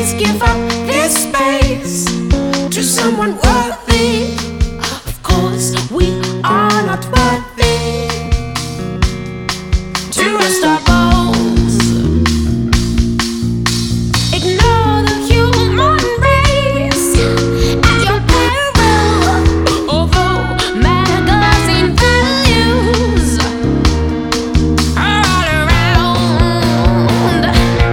Let's give up this space to someone worthy. Of course, we are not worthy to rest our bones. Ignore the human race at your peril. Although magazine values are all around.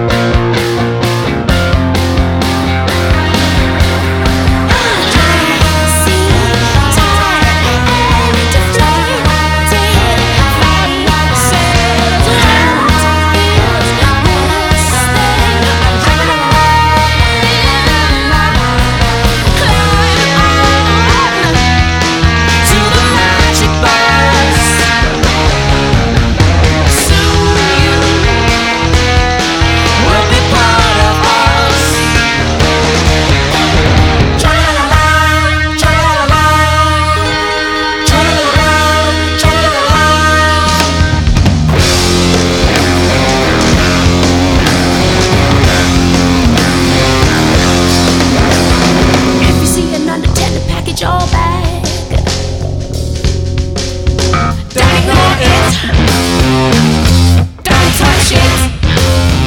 Your bag. Don't ignore it. Don't touch it.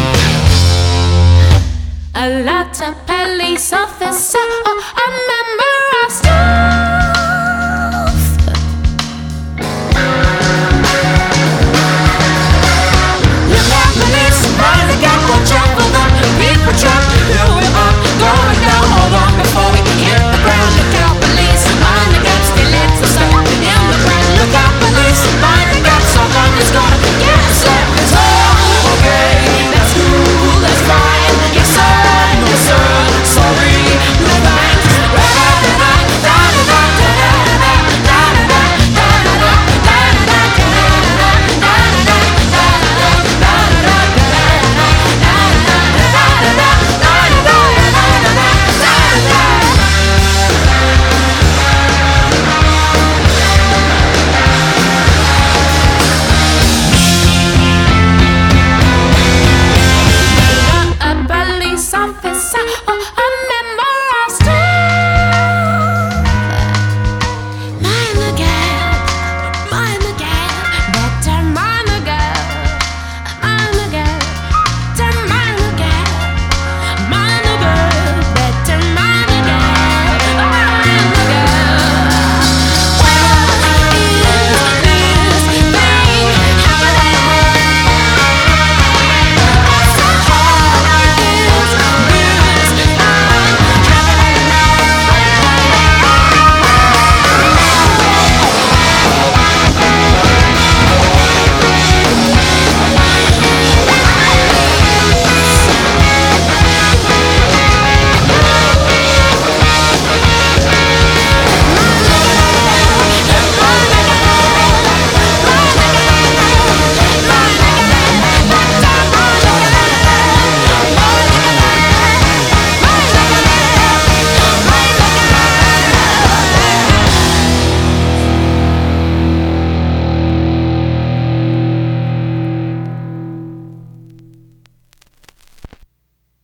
A lot of police officer, a member